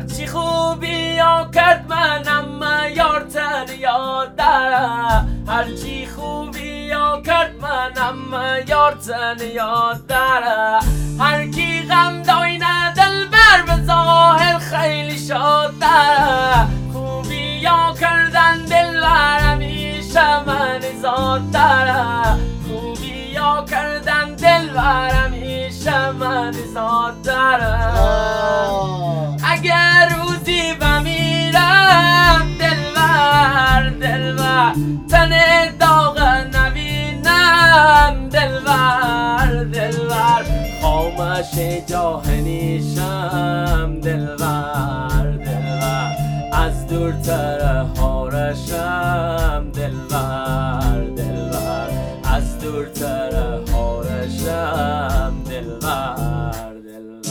هرچی خوبی یا کرد منم یارتن یاد داره، هرچی خوبی یا کرد منم یارتن یاد داره. هر کی غم داینه دلبر به ظاهر خیلی شاد داره، خوبی یا کردن دلبر همیشه من زاد داره، خوبی یا کردن دلبر همیشه من زاد داره. اگر روزی بمیرم دلبر دلبر تن داغ نبینم دلبر دلبر خاموش جاهنیشم دلبر دلبر از دورتر هارشم دلبر دلبر از دورتر هارشم دلبر دلبر.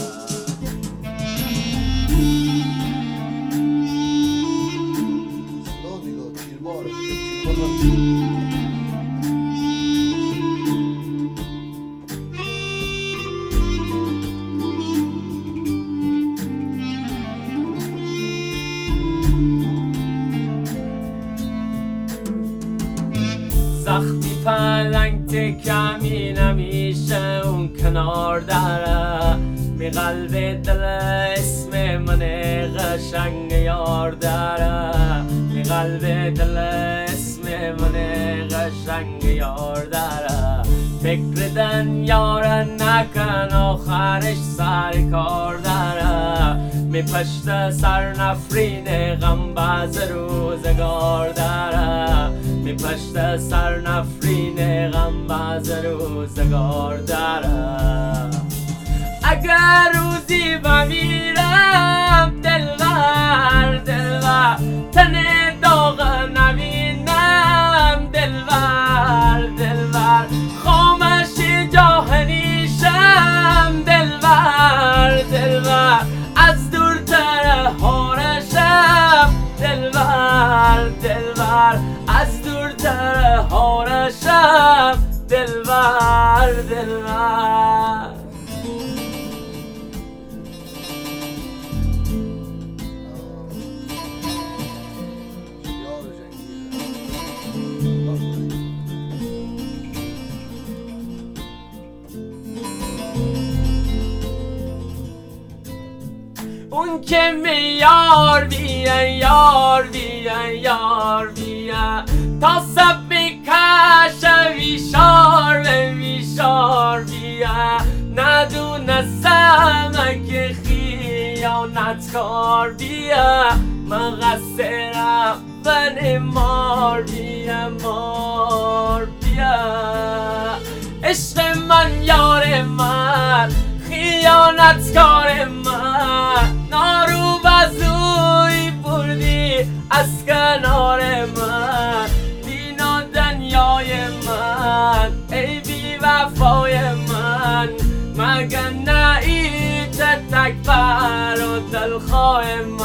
وقتی پلنگ تکمی نمیشه اون کنار داره، می قلب دل اسم من قشنگ یار داره، می قلب دل اسم من قشنگ یار داره. فکر دنیا را نکن آخرش سر کار داره، می پشت سر نفرین غم باز روزگار داره، می پشت سر نفرین غم باز روزگار داره. اگر روزی بمیرم دلبر دلبر تن داغ نبینم دلبر دلبر خاموش جاهنیشم دلبر دلبر از دورتر هارشم دلبر دلبر از دورتر هارشم دلبر دلبر. اون که می یار بیا یار بیا یار بیا تا سب میکشه ویشار ویشار بیا ندونستم که خیانت کار بیا مقصرم بن مار بیا مار بیا. عشق من یار من خیانتکار من نارو بزوی بردی از کنار من دینا دنیای من ای بی وفای من مگه نایت تکبر و دلخواه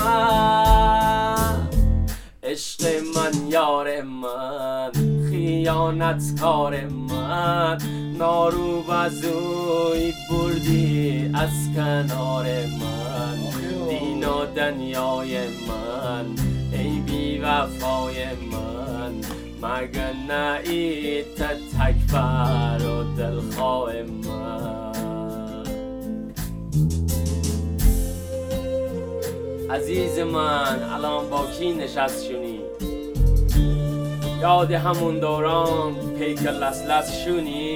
من. عشق من یار من خیانتکار من نارو بزوی بردی از کنار من دینا دنیای من ای بی وفای من مگه نایت تکبر و دلخواه من. عزیز من الان با کی نشست شونی؟ یاد همون دوران پیک لس شونی؟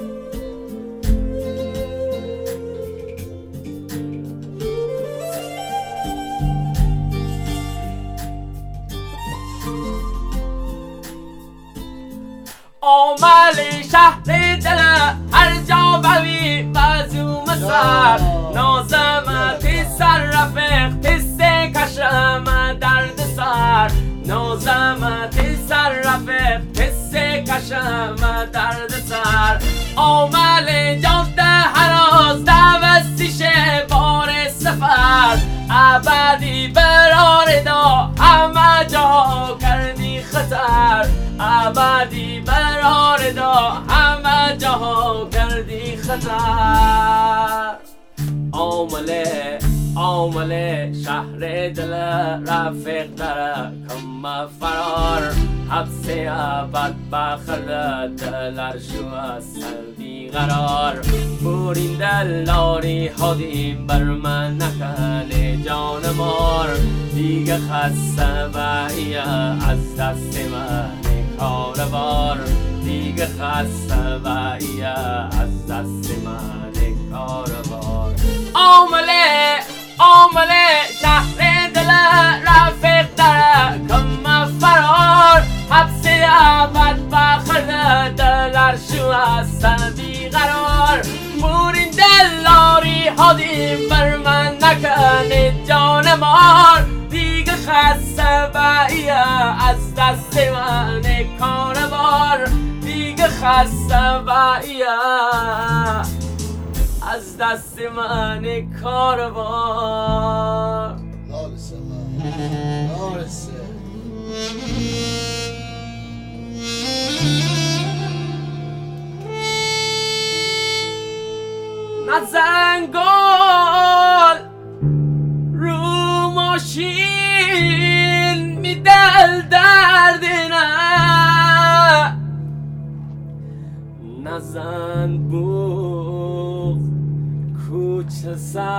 آمل شهر دل هر جا بوی بازو مسر نازمت سر رفق تسته کشم درد سر نازمت سر رفق تسته کشم درد سر. آمل جاده هراز دوستیش بار سفر ابدی برار دا همه جا کردی خطر ابدی برار دا همه جا کردی خطر. آمل آمل شهر دل رفیق داره کم فرار حبس ابد بخرد دلر شو از سلبی قرار بورین دلاری هادی بر من نکنه جان مار دیگه خسته بایی از دست من کاروار دیگه خسته بایی از دست من کاروار آمله شهر دل رفیق داره کم فرار حبس ابد بخرد دلر شو از سلبی قرار بورین دلاری هادی بر من نکنه جان مار دیگه خسته بایی از دست من کاروار دیگه خسته بایی از دست من کاروار نزنگال رو ماشین می دل درد نه نزن بوغ کوچه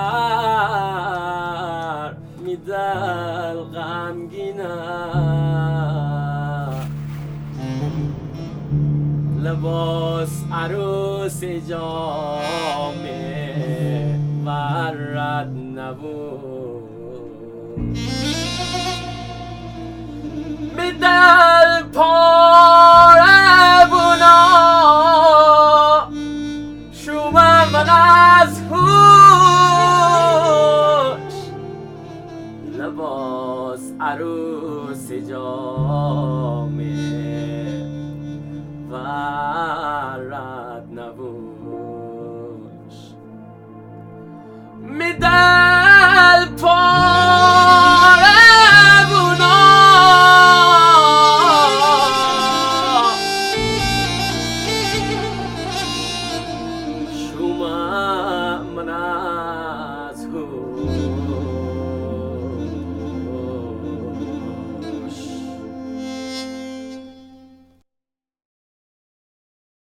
سر می دل غمگینه لباس عروس جامه ورد نبود می دل پاره بونا شوم من از هوش لباس عروس جامه